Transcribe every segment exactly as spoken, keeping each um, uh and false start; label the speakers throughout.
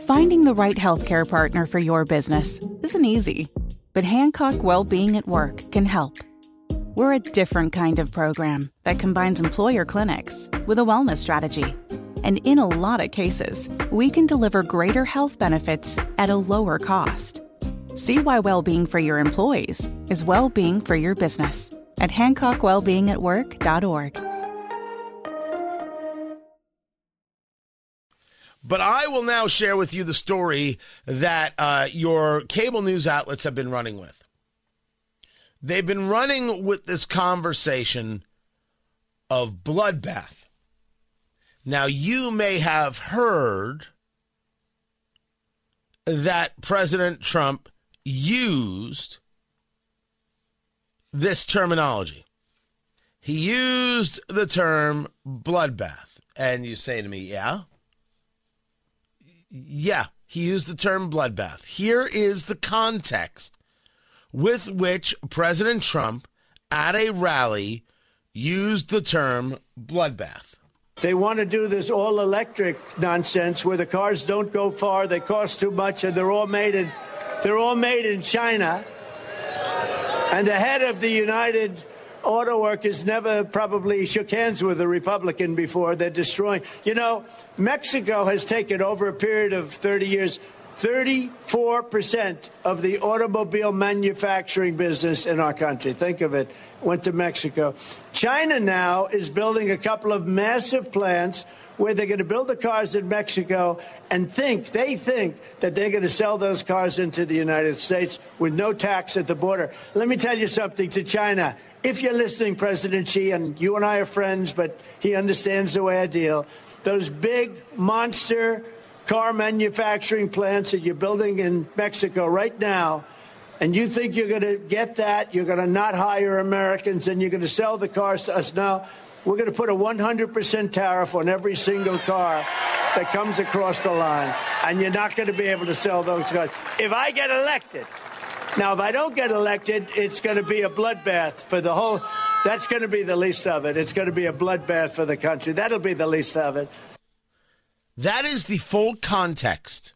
Speaker 1: Finding the right healthcare partner for your business isn't easy, but Hancock Wellbeing at Work can help. We're a different kind of program that combines employer clinics with a wellness strategy. And in a lot of cases, we can deliver greater health benefits at a lower cost. See why well-being for your employees is well-being for your business at hancock wellbeing at work dot org.
Speaker 2: But I will now share with you the story that uh, your cable news outlets have been running with. They've been running with this conversation of bloodbath. Now, you may have heard that President Trump used this terminology. He used the term bloodbath. And you say to me, yeah? Yeah, he used the term bloodbath. Here is the context with which President Trump, at a rally, used the term bloodbath.
Speaker 3: They want to do this all-electric nonsense where the cars don't go far, they cost too much, and they're all made in, they're all made in China. And the head of the United Auto Workers never probably shook hands with a Republican before. They're destroying. You know, Mexico has taken over a period of thirty years, thirty-four percent of the automobile manufacturing business in our country. Think of it. Went to Mexico. China now is building a couple of massive plants where they're going to build the cars in Mexico and think, they think that they're going to sell those cars into the United States with no tax at the border. Let me tell you something to China. If you're listening, President Xi, and you and I are friends, but he understands the way I deal, those big monster car manufacturing plants that you're building in Mexico right now, and you think you're going to get that, you're going to not hire Americans, and you're going to sell the cars to us now, we're going to put a one hundred percent tariff on every single car that comes across the line, and you're not going to be able to sell those cars. If I get elected, now, if I don't get elected, it's going to be a bloodbath for the whole, that's going to be the least of it. It's going to be a bloodbath for the country. That'll be the least of it.
Speaker 2: That is the full context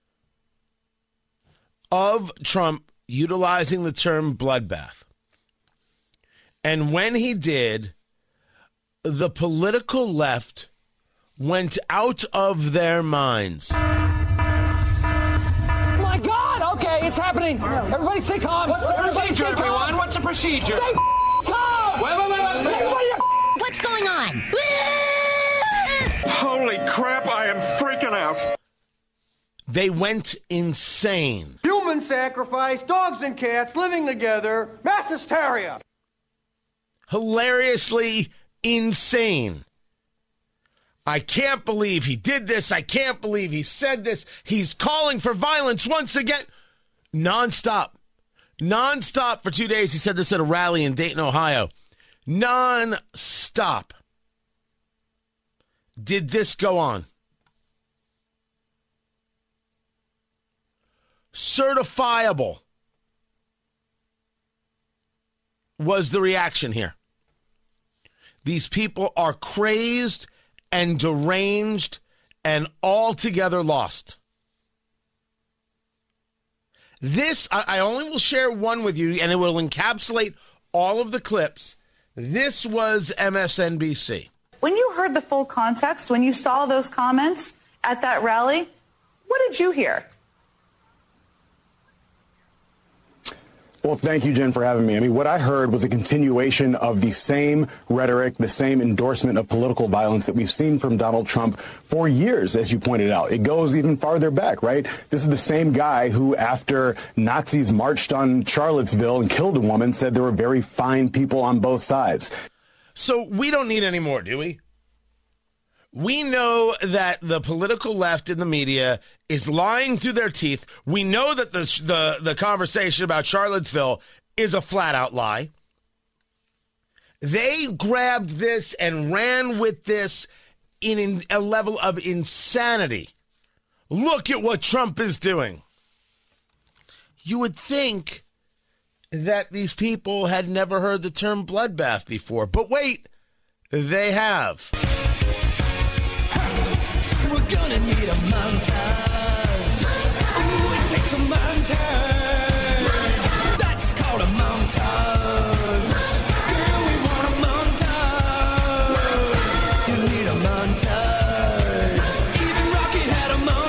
Speaker 2: of Trump utilizing the term bloodbath. And when he did, the political left went out of their minds.
Speaker 4: My God! Okay, it's happening. Everybody stay calm.
Speaker 5: What's the procedure, everyone? What's the procedure?
Speaker 4: Stay calm!
Speaker 5: Wait, wait, wait, wait.
Speaker 4: Everybody,
Speaker 6: what's going on?
Speaker 5: Holy crap, I am freaking out.
Speaker 2: They went insane.
Speaker 7: Human sacrifice, dogs and cats living together, mass hysteria.
Speaker 2: Hilariously insane. I can't believe he did this. I can't believe he said this. He's calling for violence once again. Nonstop. Nonstop for two days. He said this at a rally in Dayton, Ohio. Nonstop. Did this go on? Certifiable was the reaction here. These people are crazed and deranged and altogether lost. This, I, I only will share one with you, and it will encapsulate all of the clips. This was M S N B C.
Speaker 8: When you heard the full context, when you saw those comments at that rally, what did you hear?
Speaker 9: Well, thank you, Jen, for having me. I mean, what I heard was a continuation of the same rhetoric, the same endorsement of political violence that we've seen from Donald Trump for years, as you pointed out. It goes even farther back, right? This is the same guy who, after Nazis marched on Charlottesville and killed a woman, said there were very fine people on both sides.
Speaker 2: So we don't need any more, do we? We know that the political left in the media is lying through their teeth. We know that the the, the conversation about Charlottesville is a flat-out lie. They grabbed this and ran with this in, in a level of insanity. Look at what Trump is doing. You would think that these people had never heard the term bloodbath before. But wait, they have.
Speaker 10: We're gonna need a montage.
Speaker 4: a montage. montage. That's called a montage. montage. Girl, we want a montage. montage. You need a montage. montage. Even Rocky had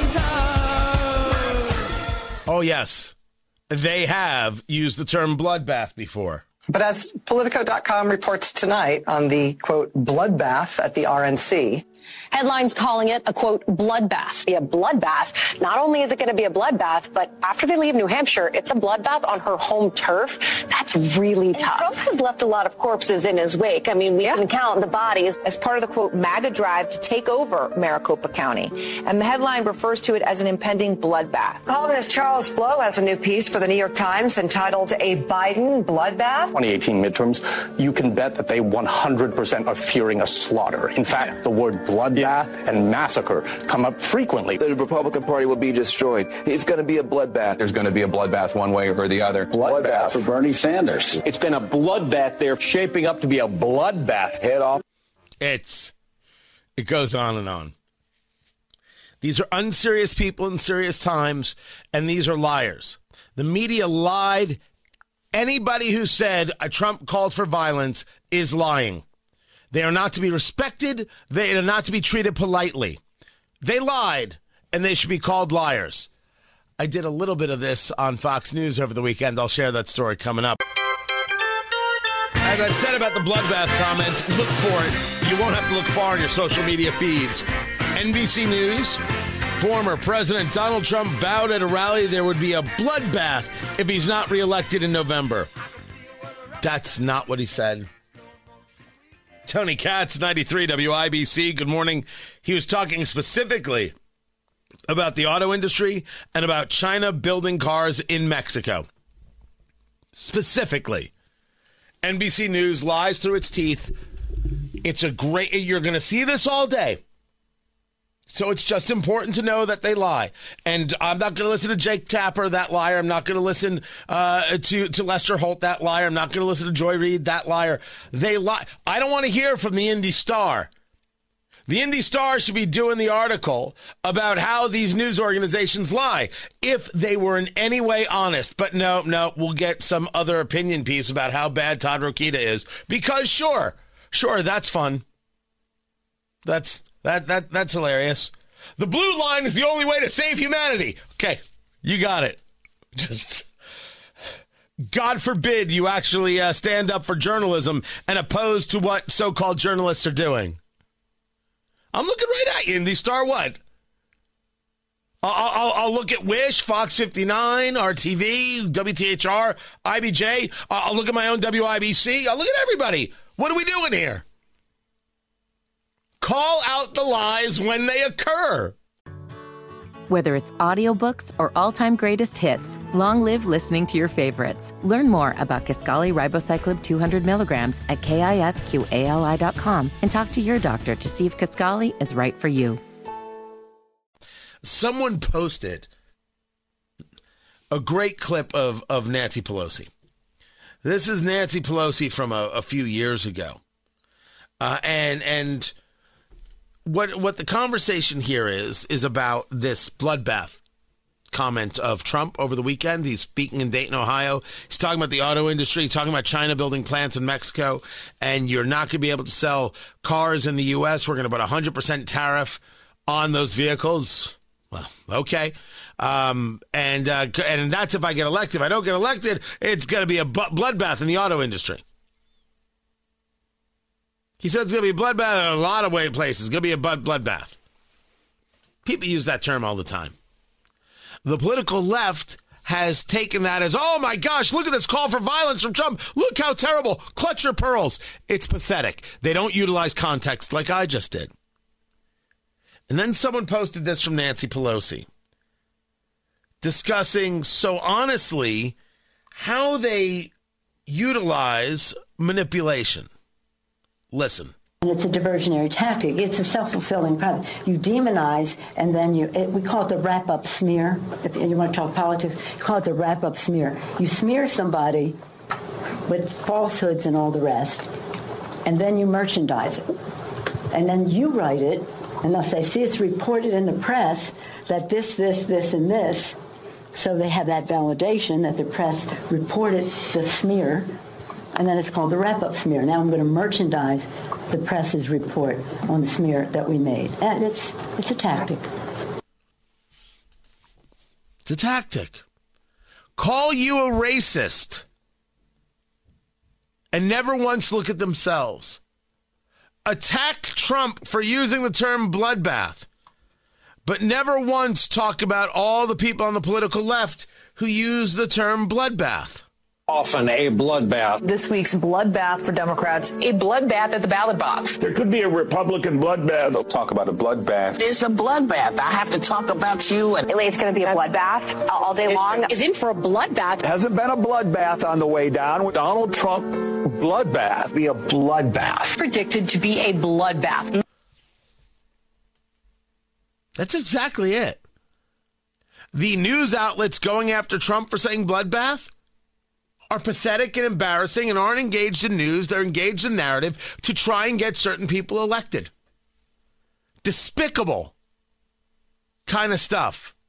Speaker 4: a montage.
Speaker 2: Oh, yes. They have used the term bloodbath before.
Speaker 6: But as Politico dot com reports tonight on the, quote, bloodbath at the R N C.
Speaker 10: Headlines calling it a, quote, bloodbath. Be a bloodbath. Not only is it going to be a bloodbath, but after they leave New Hampshire, it's a bloodbath on her home turf. That's really and tough. Trump has left a lot of corpses in his wake. I mean, we yeah. can count the bodies as part of the, quote, MAGA drive to take over Maricopa County. And the headline refers to it as an impending bloodbath.
Speaker 6: Columnist Charles Blow has a new piece for the New York Times entitled A Biden Bloodbath.
Speaker 11: twenty eighteen midterms, you can bet that they one hundred percent are fearing a slaughter. In fact, the word bloodbath yeah. and massacre come up frequently.
Speaker 12: The Republican Party will be destroyed. It's going to be a bloodbath.
Speaker 13: There's going to be a bloodbath one way or the other.
Speaker 14: Bloodbath, bloodbath for Bernie Sanders.
Speaker 15: It's been a bloodbath. They're shaping up to be a bloodbath.
Speaker 14: Head off.
Speaker 2: It's, it goes on and on. These are unserious people in serious times, and these are liars. The media lied. Anybody who said a Trump called for violence is lying. They are not to be respected. They are not to be treated politely. They lied, and they should be called liars. I did a little bit of this on Fox News over the weekend. I'll share that story coming up. As I said about the bloodbath comment, look for it. You won't have to look far in your social media feeds. N B C News. Former President Donald Trump vowed at a rally there would be a bloodbath if he's not reelected in November. That's not what he said. Tony Katz, ninety-three W I B C. Good morning. He was talking specifically about the auto industry and about China building cars in Mexico. Specifically. N B C News lies through its teeth. It's a great, you're going to see this all day. So it's just important to know that they lie. And I'm not going to listen to Jake Tapper, that liar. I'm not going to listen uh, to, to Lester Holt, that liar. I'm not going to listen to Joy Reid, that liar. They lie. I don't want to hear from the Indy Star. The Indy Star should be doing the article about how these news organizations lie if they were in any way honest. But no, no, we'll get some other opinion piece about how bad Todd Rokita is. Because sure, sure, that's fun. That's... That that that's hilarious. The blue line is the only way to save humanity. Okay, you got it. Just, God forbid you actually uh, stand up for journalism and oppose to what so-called journalists are doing. I'm looking right at you, Indy Star. What? I'll, I'll, I'll look at Wish, Fox fifty-nine, R T V, W T H R, I B J. I'll look at my own W I B C. I'll look at everybody. What are we doing here? Call out the lies when they occur.
Speaker 16: Whether it's audiobooks or all-time greatest hits, long live listening to your favorites. Learn more about Kisqali Ribociclib two hundred milligrams at kisqali dot com and talk to your doctor to see if Kisqali is right for you.
Speaker 2: Someone posted a great clip of, of Nancy Pelosi. This is Nancy Pelosi from a, a few years ago. Uh, and and... What what the conversation here is, is about this bloodbath comment of Trump over the weekend. He's speaking in Dayton, Ohio. He's talking about the auto industry. He's talking about China building plants in Mexico. And you're not going to be able to sell cars in the U S. We're going to put a one hundred percent tariff on those vehicles. Well, okay. Um, and, uh, and that's if I get elected. If I don't get elected, it's going to be a bu- bloodbath in the auto industry. He said it's going to be a bloodbath in a lot of way places. It's going to be a bloodbath. People use that term all the time. The political left has taken that as, oh my gosh, look at this call for violence from Trump. Look how terrible. Clutch your pearls. It's pathetic. They don't utilize context like I just did. And then someone posted this from Nancy Pelosi, discussing so honestly how they utilize manipulation. Listen.
Speaker 17: And it's a diversionary tactic. It's a self-fulfilling prophecy. You demonize, and then you, it, we call it the wrap-up smear. If you want to talk politics, you call it the wrap-up smear. You smear somebody with falsehoods and all the rest, and then you merchandise it. And then you write it, and they'll say, see, it's reported in the press that this, this, this, and this. So they have that validation that the press reported the smear, and then it's called the wrap-up smear. Now I'm going to merchandise the press's report on the smear that we made. And it's it's a tactic.
Speaker 2: It's a tactic. Call you a racist and never once look at themselves. Attack Trump for using the term bloodbath, but never once talk about all the people on the political left who use the term bloodbath.
Speaker 18: Often a bloodbath.
Speaker 8: This week's bloodbath for Democrats.
Speaker 10: A bloodbath at the ballot box.
Speaker 14: There could be a Republican bloodbath.
Speaker 13: They'll talk about a bloodbath.
Speaker 19: It's a bloodbath. I have to talk about you. And
Speaker 10: It's going to be a bloodbath all day long. Is in for a bloodbath.
Speaker 15: Hasn't been a bloodbath on the way down. Donald Trump bloodbath. Be a bloodbath.
Speaker 19: predicted to be a bloodbath.
Speaker 2: That's exactly it. The news outlets going after Trump for saying bloodbath are pathetic and embarrassing and aren't engaged in news. They're engaged in narrative to try and get certain people elected. Despicable kind of stuff.